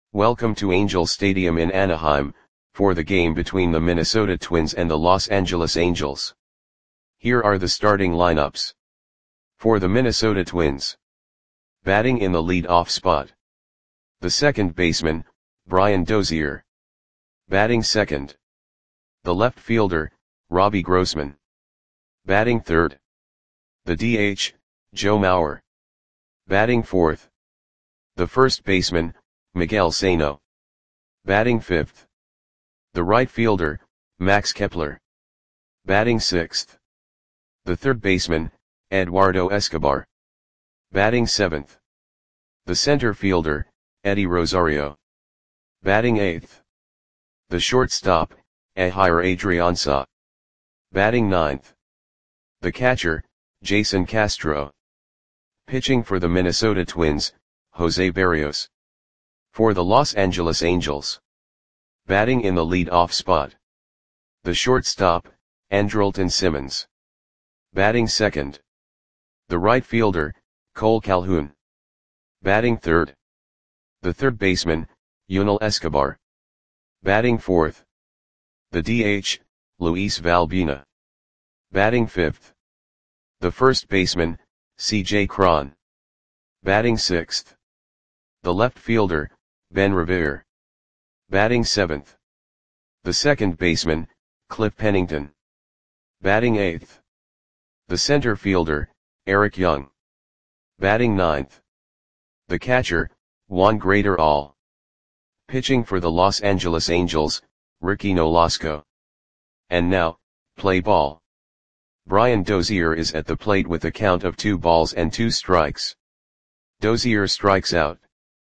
Welcome to Angel Stadium in Anaheim, for the game between the Minnesota Twins and the Los Angeles Angels. Here are the starting lineups. For the Minnesota Twins. Batting in the lead-off spot. The second baseman, Brian Dozier. Batting second. The left fielder, Robbie Grossman. Batting third. The DH, Joe Mauer. Batting fourth. The first baseman, Miguel Sano. Batting fifth. The right fielder, Max Kepler. Batting sixth. The third baseman, Eduardo Escobar. Batting seventh. The center fielder, Eddie Rosario. Batting eighth. The shortstop, Ehire Adrianza. Batting ninth. The catcher, Jason Castro. Pitching for the Minnesota Twins, Jose Berrios. For the Los Angeles Angels. Batting in the lead-off spot. The shortstop, Andrelton Simmons. Batting second. The right fielder, Cole Calhoun. Batting third. The third baseman, Yunel Escobar. Batting fourth. The DH, Luis Valbuena. Batting fifth. The first baseman, C.J. Cron. Batting sixth. The left fielder, Ben Revere. Batting seventh. The second baseman, Cliff Pennington. Batting eighth. The center fielder, Eric Young. Batting ninth. The catcher, Juan Graterol. Pitching for the Los Angeles Angels, Ricky Nolasco. And now, play ball. Brian Dozier is at the plate with a count of 2 balls and 2 strikes. Dozier strikes out.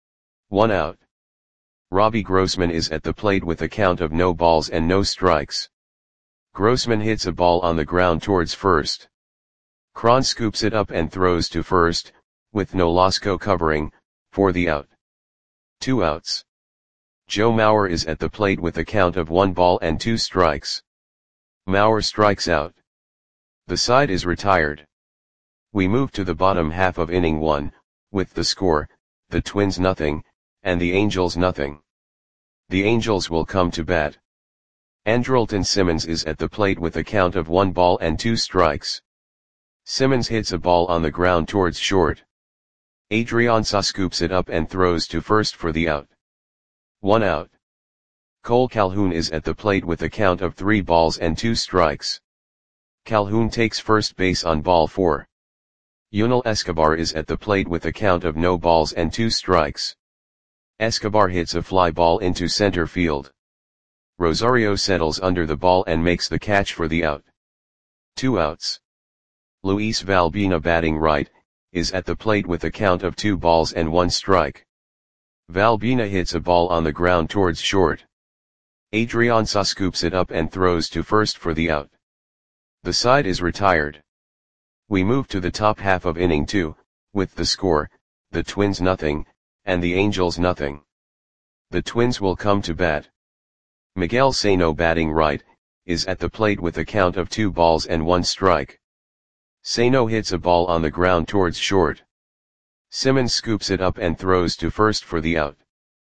1 out. Robbie Grossman is at the plate with a count of no balls and no strikes. Grossman hits a ball on the ground towards first. Cron scoops it up and throws to first, with Nolasco covering, for the out. 2 outs. Joe Mauer is at the plate with a count of 1 ball and 2 strikes. Mauer strikes out. The side is retired. We move to the bottom half of inning 1, with the score, the Twins nothing, and the Angels nothing. The Angels will come to bat. Andrelton Simmons is at the plate with a count of 1 ball and 2 strikes. Simmons hits a ball on the ground towards short. Adrianza scoops it up and throws to first for the out. 1 out. Cole Calhoun is at the plate with a count of 3 balls and 2 strikes. Calhoun takes first base on ball 4. Yunel Escobar is at the plate with a count of no balls and 2 strikes. Escobar hits a fly ball into center field. Rosario settles under the ball and makes the catch for the out. 2 outs. Luis Valbuena, batting right, is at the plate with a count of 2 balls and 1 strike. Valbuena hits a ball on the ground towards short. Adrianza scoops it up and throws to first for the out. The side is retired. We move to the top half of inning 2, with the score, the Twins nothing, and the Angels nothing. The Twins will come to bat. Miguel Sano, batting right, is at the plate with a count of 2 balls and 1 strike. Sano hits a ball on the ground towards short. Simmons scoops it up and throws to first for the out.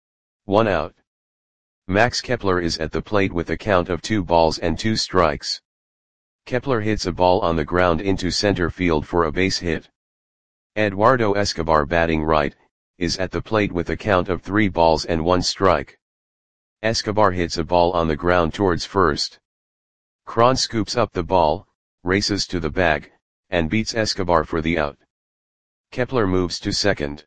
1 out. Max Kepler is at the plate with a count of 2 balls and 2 strikes. Kepler hits a ball on the ground into center field for a base hit. Eduardo Escobar, batting right, is at the plate with a count of 3 balls and 1 strike. Escobar hits a ball on the ground towards first. Cron scoops up the ball, races to the bag, and beats Escobar for the out. Kepler moves to second.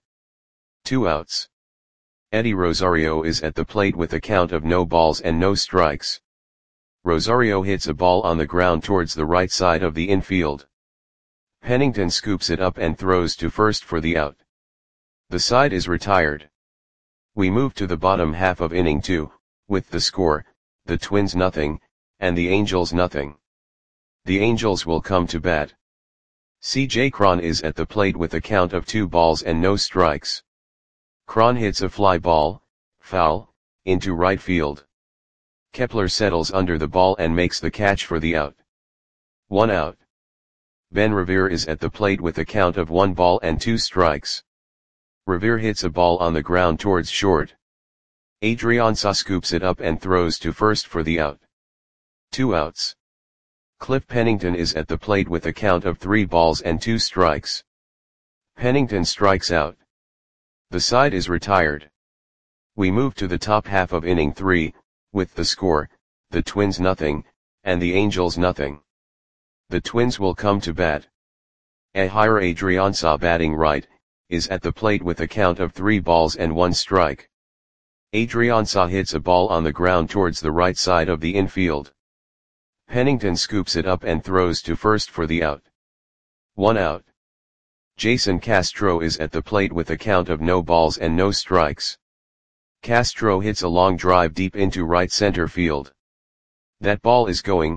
2 outs. Eddie Rosario is at the plate with a count of no balls and no strikes. Rosario hits a ball on the ground towards the right side of the infield. Pennington scoops it up and throws to first for the out. The side is retired. We move to the bottom half of inning 2, with the score, the Twins nothing, and the Angels nothing. The Angels will come to bat. C.J. Cron is at the plate with a count of 2 balls and no strikes. Cron hits a fly ball, foul, into right field. Kepler settles under the ball and makes the catch for the out. 1 out. Ben Revere is at the plate with a count of 1 ball and 2 strikes. Revere hits a ball on the ground towards short. Adrianza scoops it up and throws to first for the out. 2 outs. Cliff Pennington is at the plate with a count of 3 balls and 2 strikes. Pennington strikes out. The side is retired. We move to the top half of inning 3, with the score, the Twins nothing, and the Angels nothing. The Twins will come to bat. Ehire Adrianza, batting right, is at the plate with a count of 3 balls and 1 strike. Adrianza hits a ball on the ground towards the right side of the infield. Pennington scoops it up and throws to first for the out. 1 out. Jason Castro is at the plate with a count of no balls and no strikes. Castro hits a long drive deep into right center field. That ball is gone.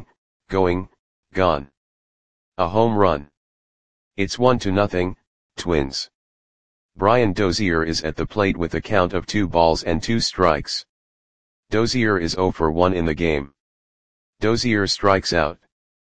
A home run. It's 1-0, Twins. Brian Dozier is at the plate with a count of 2 balls and 2 strikes. Dozier is 0 for 1 in the game. Dozier strikes out.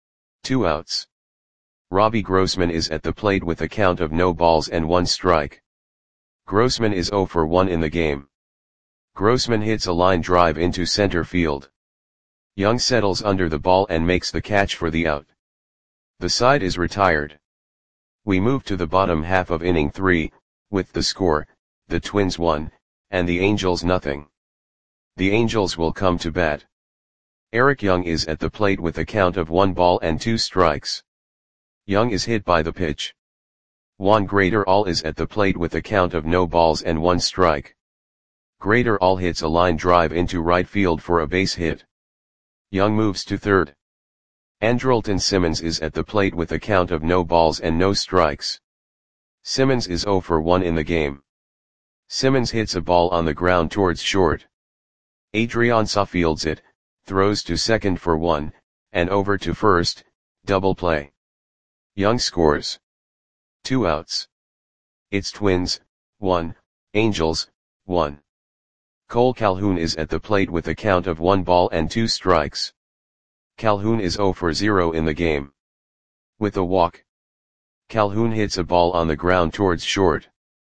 2 outs. Robbie Grossman is at the plate with a count of no balls and 1 strike. Grossman is 0 for 1 in the game. Grossman hits a line drive into center field. Young settles under the ball and makes the catch for the out. The side is retired. We move to the bottom half of inning 3, with the score, the Twins 1, and the Angels nothing. The Angels will come to bat. Eric Young is at the plate with a count of 1 ball and 2 strikes. Young is hit by the pitch. Juan Graterol is at the plate with a count of no balls and 1 strike. Graterol hits a line drive into right field for a base hit. Young moves to third. Andrelton Simmons is at the plate with a count of no balls and no strikes. Simmons is 0 for 1 in the game. Simmons hits a ball on the ground towards short. Adrianza fields it, throws to second for 1, and over to first, double play. Young scores. 2 outs. It's Twins, 1, Angels, 1. Cole Calhoun is at the plate with a count of 1 ball and 2 strikes. Calhoun is 0 for 0 in the game. With a walk. Calhoun hits a ball on the ground towards short.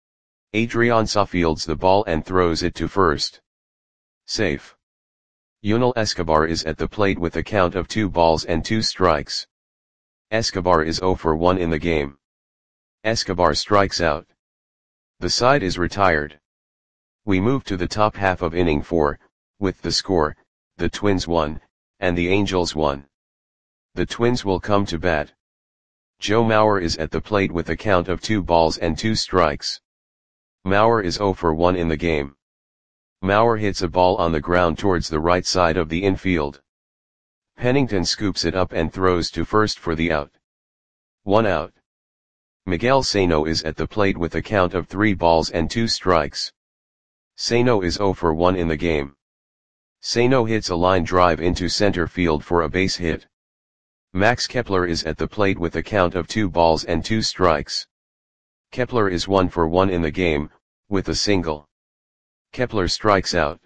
Adrianza fields the ball and throws it to first. Safe. Yunel Escobar is at the plate with a count of 2 balls and 2 strikes. Escobar is 0 for 1 in the game. Escobar strikes out. The side is retired. We move to the top half of inning 4, with the score, the Twins 1, and the Angels 1. The Twins will come to bat. Joe Mauer is at the plate with a count of 2 balls and 2 strikes. Mauer is 0 for 1 in the game. Mauer hits a ball on the ground towards the right side of the infield. Pennington scoops it up and throws to first for the out. 1 out. Miguel Sano is at the plate with a count of 3 balls and 2 strikes. Sano is 0 for 1 in the game. Sano hits a line drive into center field for a base hit. Max Kepler is at the plate with a count of 2 balls and 2 strikes. Kepler is 1 for 1 in the game, with a single. Kepler strikes out.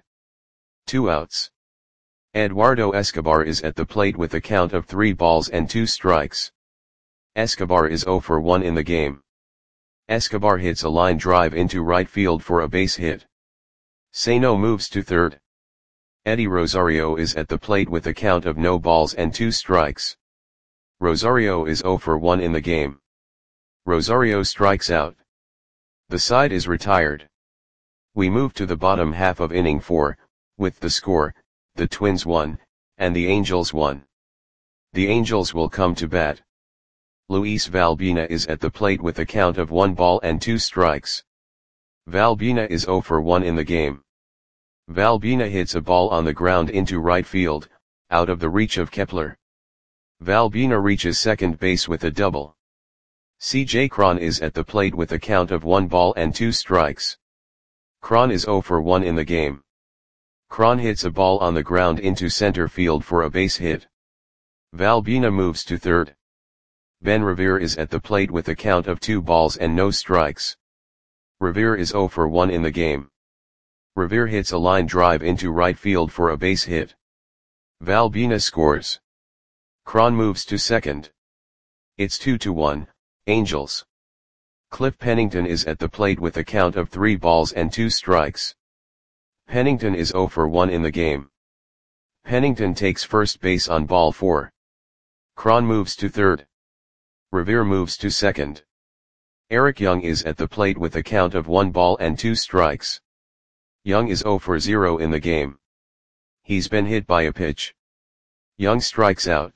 2 outs. Eduardo Escobar is at the plate with a count of 3 balls and 2 strikes. Escobar is 0 for 1 in the game. Escobar hits a line drive into right field for a base hit. Sano moves to third. Eddie Rosario is at the plate with a count of no balls and 2 strikes. Rosario is 0 for 1 in the game. Rosario strikes out. The side is retired. We move to the bottom half of inning 4, with the score, the Twins 1, and the Angels 1. The Angels will come to bat. Luis Valbina is at the plate with a count of 1 ball and 2 strikes. Valbina is 0 for 1 in the game. Valbina hits a ball on the ground into right field, out of the reach of Kepler. Valbina reaches second base with a double. C.J. Cron is at the plate with a count of 1 ball and 2 strikes. Cron is 0 for 1 in the game. Cron hits a ball on the ground into center field for a base hit. Valbina moves to third. Ben Revere is at the plate with a count of 2 balls and no strikes. Revere is 0 for 1 in the game. Revere hits a line drive into right field for a base hit. Valbina scores. Cron moves to second. It's 2-1, Angels. Cliff Pennington is at the plate with a count of 3 balls and 2 strikes. Pennington is 0 for 1 in the game. Pennington takes first base on ball 4. Cron moves to third. Revere moves to second. Eric Young is at the plate with a count of 1 ball and 2 strikes. Young is 0 for 0 in the game. He's been hit by a pitch. Young strikes out.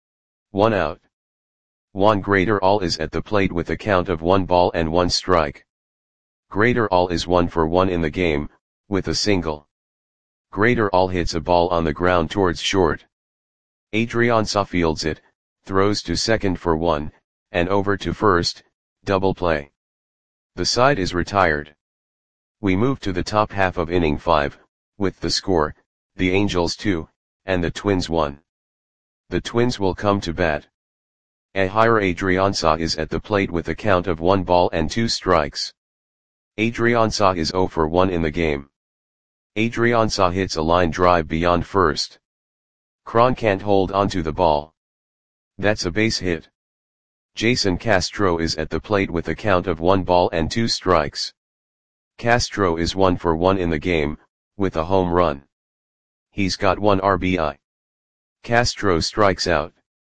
1 out. Juan Graterol is at the plate with a count of 1 ball and 1 strike. Graterol is 1 for 1 in the game, with a single. Graterol hits a ball on the ground towards short. Adrianza fields it, throws to second for 1, and over to first, double play. The side is retired. We move to the top half of inning 5, with the score, the Angels 2, and the Twins 1. The Twins will come to bat. Ehire Adrianza is at the plate with a count of 1 ball and 2 strikes. Adrianza is 0 for 1 in the game. Adrianza hits a line drive beyond first. Cron can't hold onto the ball. That's a base hit. Jason Castro is at the plate with a count of 1 ball and 2 strikes. Castro is 1 for 1 in the game, with a home run. He's got 1 RBI. Castro strikes out.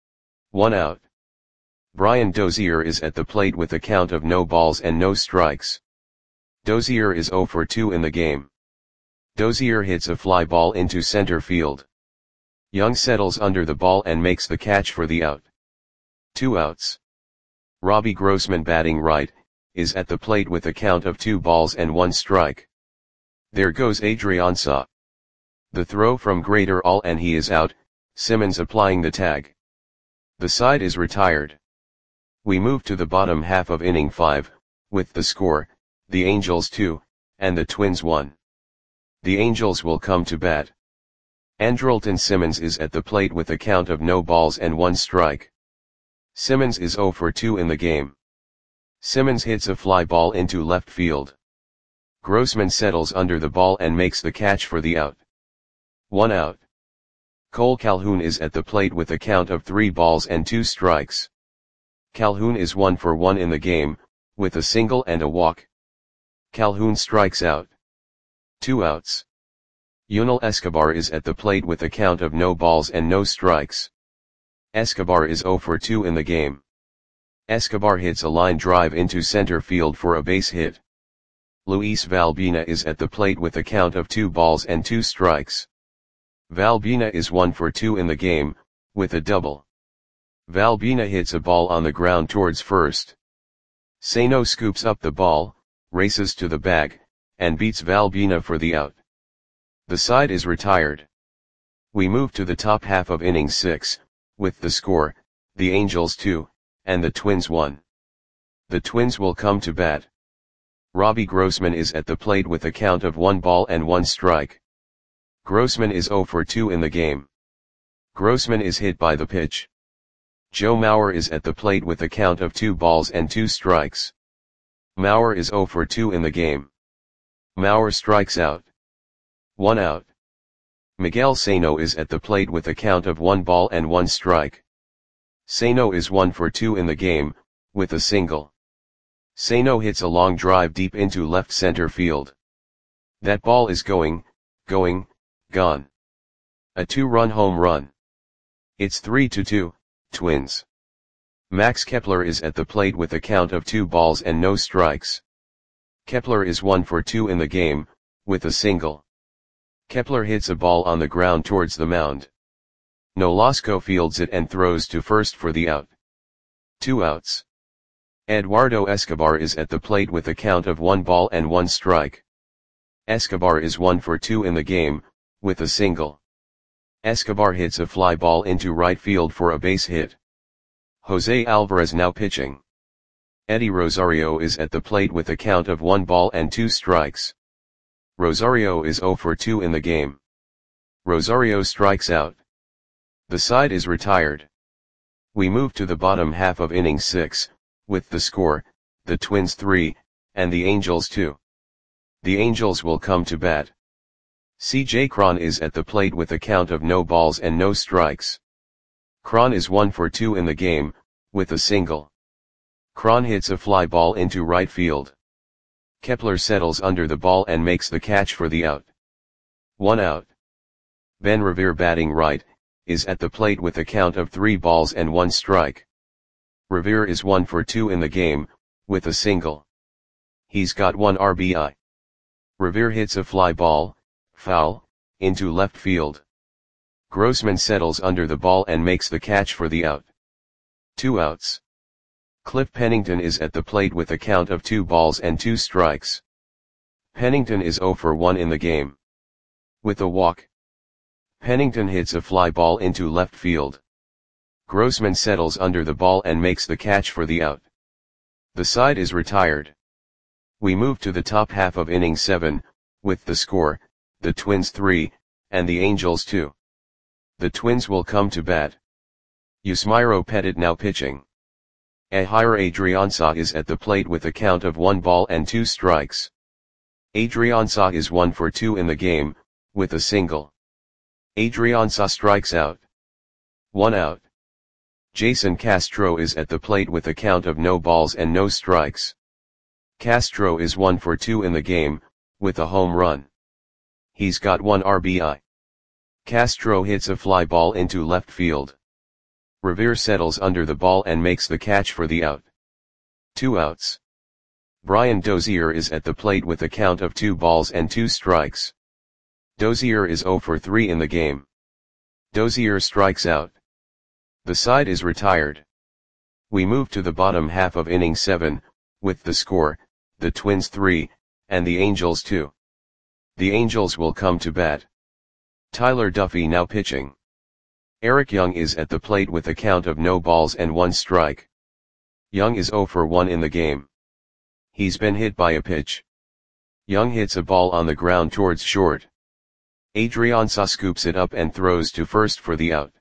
1 out. Brian Dozier is at the plate with a count of no balls and no strikes. Dozier is 0 for 2 in the game. Dozier hits a fly ball into center field. Young settles under the ball and makes the catch for the out. 2 outs. Robbie Grossman, batting right, is at the plate with a count of 2 balls and 1 strike. There goes Adrianza. The throw from Graterol and he is out, Simmons applying the tag. The side is retired. We move to the bottom half of inning 5, with the score, the Angels 2, and the Twins 1. The Angels will come to bat. Andrelton Simmons is at the plate with a count of no balls and 1 strike. Simmons is 0 for 2 in the game. Simmons hits a fly ball into left field. Grossman settles under the ball and makes the catch for the out. 1 out. Cole Calhoun is at the plate with a count of 3 balls and 2 strikes. Calhoun is 1 for 1 in the game, with a single and a walk. Calhoun strikes out. 2 outs. Yunel Escobar is at the plate with a count of no balls and no strikes. Escobar is 0 for 2 in the game. Escobar hits a line drive into center field for a base hit. Luis Valbina is at the plate with a count of 2 balls and 2 strikes. Valbina is 1 for 2 in the game, with a double. Valbina hits a ball on the ground towards first. Sano scoops up the ball, races to the bag, and beats Valbina for the out. The side is retired. We move to the top half of inning 6, with the score, the Angels 2, and the Twins 1. The Twins will come to bat. Robbie Grossman is at the plate with a count of 1 ball and 1 strike. Grossman is 0 for 2 in the game. Grossman is hit by the pitch. Joe Mauer is at the plate with a count of 2 balls and 2 strikes. Mauer is 0 for 2 in the game. Mauer strikes out. 1 out. Miguel Sano is at the plate with a count of 1 ball and 1 strike. Sano is 1 for 2 in the game, with a single. Sano hits a long drive deep into left center field. That ball is gone. A 2-run home run. It's 3-2, Twins. Max Kepler is at the plate with a count of 2 balls and no strikes. Kepler is 1 for 2 in the game, with a single. Kepler hits a ball on the ground towards the mound. Nolasco fields it and throws to first for the out. 2 outs. Eduardo Escobar is at the plate with a count of 1 ball and 1 strike. Escobar is 1 for 2 in the game, with a single. Escobar hits a fly ball into right field for a base hit. Jose Alvarez now pitching. Eddie Rosario is at the plate with a count of 1 ball and 2 strikes. Rosario is 0 for 2 in the game. Rosario strikes out. The side is retired. We move to the bottom half of inning 6, with the score, the Twins 3, and the Angels 2. The Angels will come to bat. C.J. Cron is at the plate with a count of no balls and no strikes. Cron is 1 for 2 in the game, with a single. Cron hits a fly ball into right field. Kepler settles under the ball and makes the catch for the out. 1 out. Ben Revere batting right, is at the plate with a count of 3 balls and 1 strike. Revere is 1 for 2 in the game, with a single. He's got 1 RBI. Revere hits a fly ball, foul, into left field. Grossman settles under the ball and makes the catch for the out. 2 outs. Cliff Pennington is at the plate with a count of 2 balls and 2 strikes. Pennington is 0 for 1 in the game. With a walk, Pennington hits a fly ball into left field. Grossman settles under the ball and makes the catch for the out. The side is retired. We move to the top half of inning 7, with the score, the Twins 3, and the Angels 2. The Twins will come to bat. Yusmeiro Petit now pitching. Ehire Adrianza is at the plate with a count of 1 ball and 2 strikes. Adrianza is 1 for 2 in the game, with a single. Adrianza strikes out. 1 out. Jason Castro is at the plate with a count of no balls and no strikes. Castro is 1 for 2 in the game, with a home run. He's got 1 RBI. Castro hits a fly ball into left field. Revere settles under the ball and makes the catch for the out. 2 outs. Brian Dozier is at the plate with a count of 2 balls and 2 strikes. Dozier is 0 for 3 in the game. Dozier strikes out. The side is retired. We move to the bottom half of inning 7, with the score, the Twins 3, and the Angels 2. The Angels will come to bat. Tyler Duffy now pitching. Eric Young is at the plate with a count of no balls and 1 strike. Young is 0 for 1 in the game. He's been hit by a pitch. Young hits a ball on the ground towards short. Adrianza scoops it up and throws to first for the out.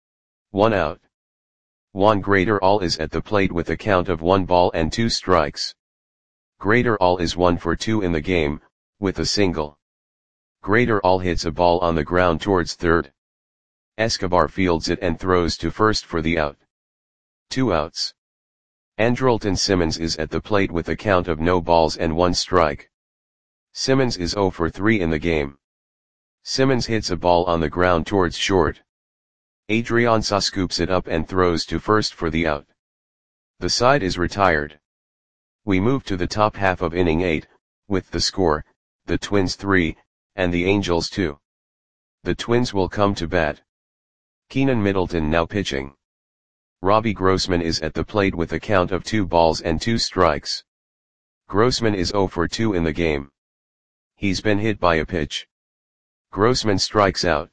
1 out. Juan Graterol is at the plate with a count of 1 ball and 2 strikes. Graterol is 1 for 2 in the game, with a single. Graterol hits a ball on the ground towards third. Escobar fields it and throws to first for the out. 2 outs. Andrelton Simmons is at the plate with a count of no balls and 1 strike. Simmons is 0 for 3 in the game. Simmons hits a ball on the ground towards short. Adrianza scoops it up and throws to first for the out. The side is retired. We move to the top half of inning 8, with the score, the Twins 3, and the Angels 2. The Twins will come to bat. Keenan Middleton now pitching. Robbie Grossman is at the plate with a count of 2 balls and 2 strikes. Grossman is 0 for 2 in the game. He's been hit by a pitch. Grossman strikes out.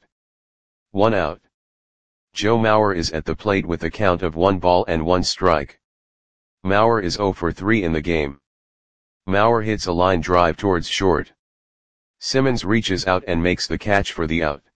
1 out. Joe Mauer is at the plate with a count of 1 ball and 1 strike. Mauer is 0 for 3 in the game. Mauer hits a line drive towards short. Simmons reaches out and makes the catch for the out.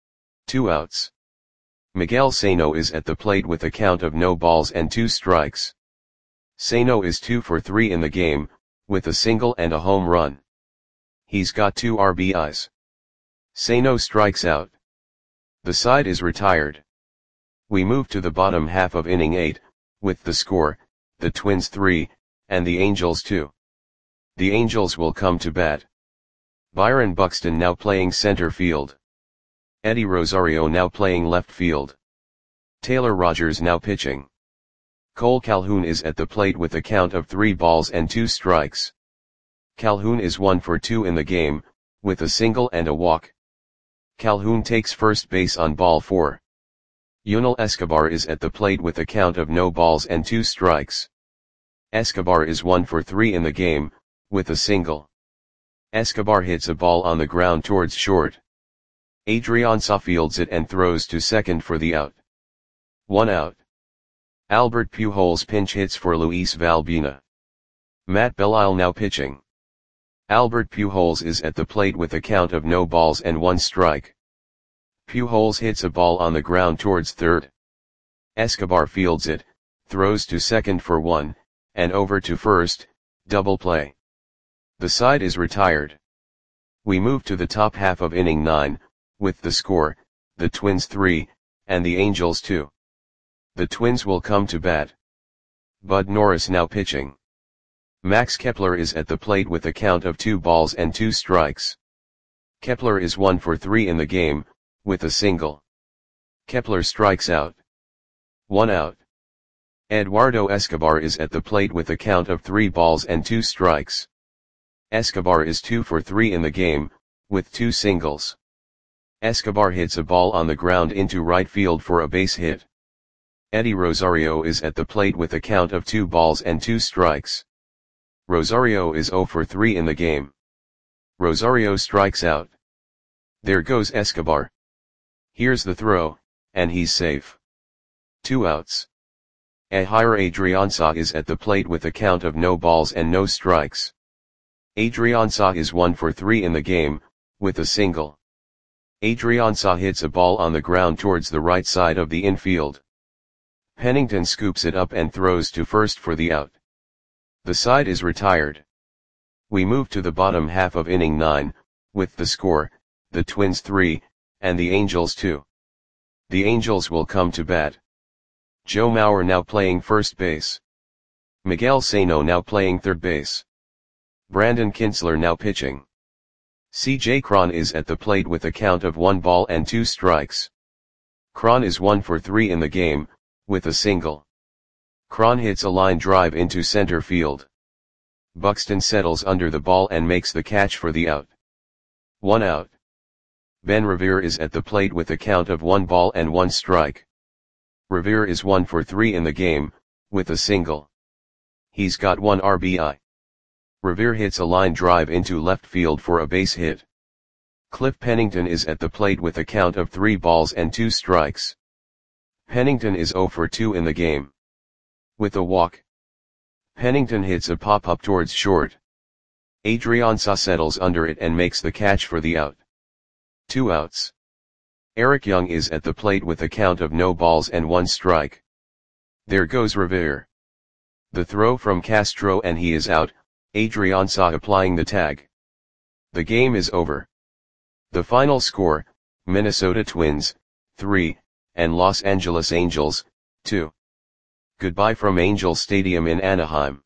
2 outs. Miguel Sano is at the plate with a count of no balls and 2 strikes. Sano is 2 for 3 in the game, with a single and a home run. He's got 2 RBIs. Sano strikes out. The side is retired. We move to the bottom half of inning 8, with the score, the Twins 3, and the Angels 2. The Angels will come to bat. Byron Buxton now playing center field. Eddie Rosario now playing left field. Taylor Rogers now pitching. Cole Calhoun is at the plate with a count of 3 balls and 2 strikes. Calhoun is 1 for 2 in the game, with a single and a walk. Calhoun takes first base on ball 4. Yunel Escobar is at the plate with a count of no balls and 2 strikes. Escobar is 1 for 3 in the game, with a single. Escobar hits a ball on the ground towards short. Adrianza fields it and throws to second for the out. 1 out. Albert Pujols pinch hits for Luis Valbuena. Matt Belisle now pitching. Albert Pujols is at the plate with a count of no balls and 1 strike. Pujols hits a ball on the ground towards third. Escobar fields it, throws to second for 1, and over to first, double play. The side is retired. We move to the top half of inning 9, with the score, the Twins 3, and the Angels 2. The Twins will come to bat. Bud Norris now pitching. Max Kepler is at the plate with a count of 2 balls and 2 strikes. Kepler is 1 for 3 in the game, with a single. Kepler strikes out. 1 out. Eduardo Escobar is at the plate with a count of 3 balls and 2 strikes. Escobar is 2 for 3 in the game, with 2 singles. Escobar hits a ball on the ground into right field for a base hit. Eddie Rosario is at the plate with a count of 2 balls and 2 strikes. Rosario is 0 for 3 in the game. Rosario strikes out. There goes Escobar. Here's the throw, and he's safe. 2 outs. Ehire Adrianza is at the plate with a count of no balls and no strikes. Adrianza is 1 for 3 in the game, with a single. Adrianza hits a ball on the ground towards the right side of the infield. Pennington scoops it up and throws to first for the out. The side is retired. We move to the bottom half of inning 9, with the score, the Twins 3, and the Angels 2. The Angels will come to bat. Joe Mauer now playing first base. Miguel Sano now playing third base. Brandon Kintzler now pitching. C.J. Cron is at the plate with a count of 1 ball and 2 strikes. Cron is 1 for 3 in the game, with a single. Cron hits a line drive into center field. Buxton settles under the ball and makes the catch for the out. 1 out. Ben Revere is at the plate with a count of 1 ball and 1 strike. Revere is 1 for 3 in the game, with a single. He's got 1 RBI. Revere hits a line drive into left field for a base hit. Cliff Pennington is at the plate with a count of 3 balls and 2 strikes. Pennington is 0 for 2 in the game. With a walk. Pennington hits a pop-up towards short. Adrianza settles under it and makes the catch for the out. 2 outs. Eric Young is at the plate with a count of no balls and 1 strike. There goes Revere. The throw from Castro and he is out, Adrianza applying the tag. The game is over. The final score, Minnesota Twins, 3, and Los Angeles Angels, 2. Goodbye from Angel Stadium in Anaheim.